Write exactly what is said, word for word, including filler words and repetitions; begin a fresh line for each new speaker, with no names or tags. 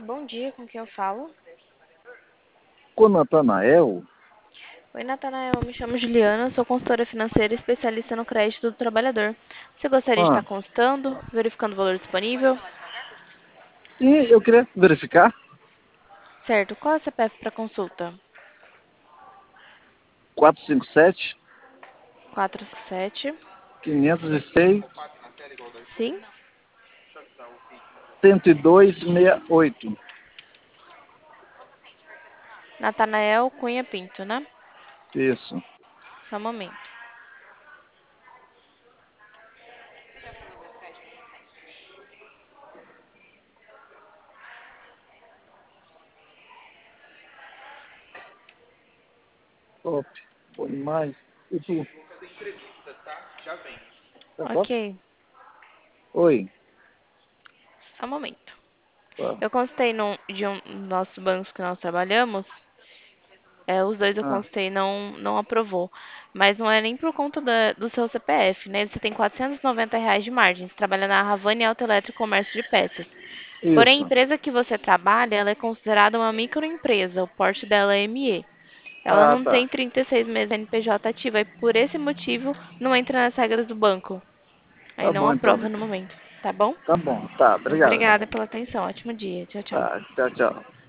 bom dia, com quem eu falo?
Com Natanael?
Oi, Natanael, eu me chamo Juliana, sou consultora financeira e especialista no crédito do trabalhador. Você gostaria de estar
Ah,
consultando, verificando o valor disponível?
sim, eu queria verificar.
Certo, qual é o C P F para consulta?
quatro cinco sete,
quatro sete,
quinhentos e seis,
sim?
cento e dois, sessenta e oito.
Natanael Cunha Pinto, né?
Isso.
Só um momento.
Top. Bom demais. E tu? Tá top?
Ok,
Oi.
só um momento.
Tá.
Eu consultei num, de um dos nossos bancos que nós trabalhamos. É, os dois eu
Ah,
consultei, não, não aprovou. Mas não é nem por conta da- do seu C P F, né? Você tem quatrocentos e noventa reais de margem. Você trabalha na Havani Autoelétrico Comércio de Peças. Porém, a
isso.
empresa que você trabalha, ela é considerada uma microempresa. O porte dela é M E. Ela
Ah,
não
tá.
tem trinta e seis meses de N P J ativa e por esse motivo não entra nas regras do banco. Aí
Tá
não
bom então.
aprova no momento, tá bom?
Tá bom. Tá, obrigado.
Obrigada pela atenção. Ótimo dia. Tchau, tchau.
Tá, tchau, tchau.